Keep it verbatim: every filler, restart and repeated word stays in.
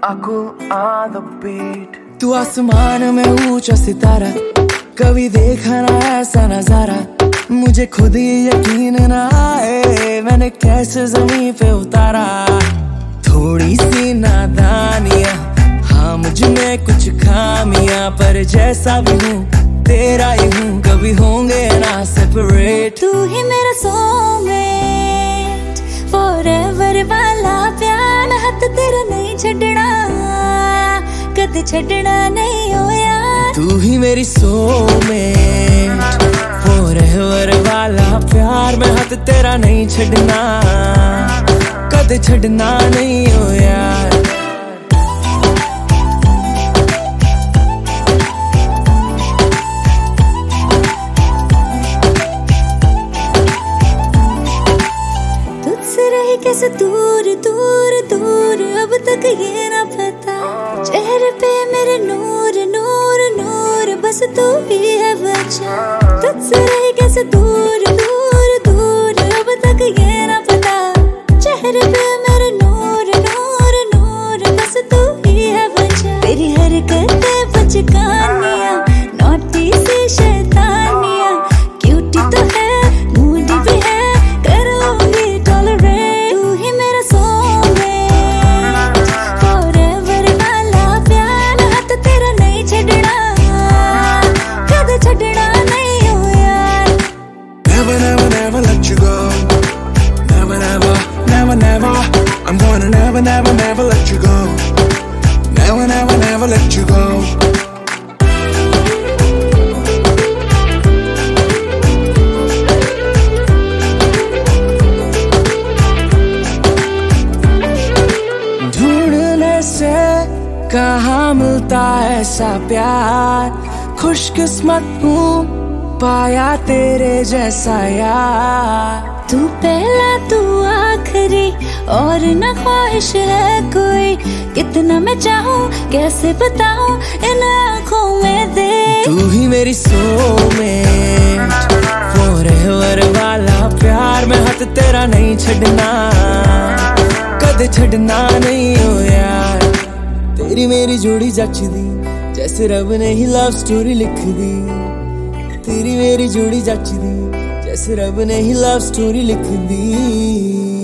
Aku on the beat. तू आसमान में ऊंचा सितारा, कभी देखा ना ऐसा नजारा। मुझे खुद ही यकीन ना आए मैंने कैसे जमीन पे उतारा। थोड़ी सी नादानियां, हाँ मुझ में कुछ खामियां, पर जैसा भी हूँ तेरा ही हूँ, कभी होंगे ना सेपरेट। तू ही मेरा सोलमेट, फॉरएवर वाला प्यार, हाथ तेरा नहीं छड़ना, कद छड़ना नहीं हो यार। तू ही मेरी सोलमेट, फॉरएवर वाला प्यार, मैं हाथ तेरा नहीं छड़ना, कद छड़ना नहीं हो यार। रही कैसे दूर दूर दूर, अब तक ये ना पता। चेहरे पे मेरे नूर नूर नूर, बस तू ही है वजह। तुझसे रही कैसे दूर दूर दूर, अब तक ये ना पता। चेहरे पे मेरे नूर नूर नूर, बस तू ही है वजह। तेरी हरकतें बचकानियां, नॉटी सी शैतानियां, क्यूटी तो है मूडी भी है, करूंगी tolerate. I'm gonna never, never, never let you go. Never, never, never let you go. ढूंढने से कहाँ मिलता ऐसा प्यार, खुशकिस्मत हूँ पाया तेरे जैसा यार। तू पहला तू आखिरी, और न ख्वाहिश है कोई। कितना मैं चाहूँ कैसे बताऊँ इन आँखों में दे। तू ही मेरी सोलमेट, फॉरएवर वाला प्यार, मैं हाथ तेरा नहीं छड़ना, कद छड़ना नहीं हो यार। तेरी मेरी जोड़ी जचदी, जैसे रब ने ही लव स्टोरी लिख दी। तेरी मेरी जोड़ी जचदी, जैसे रब ने ही लव स्टोरी लिख दी।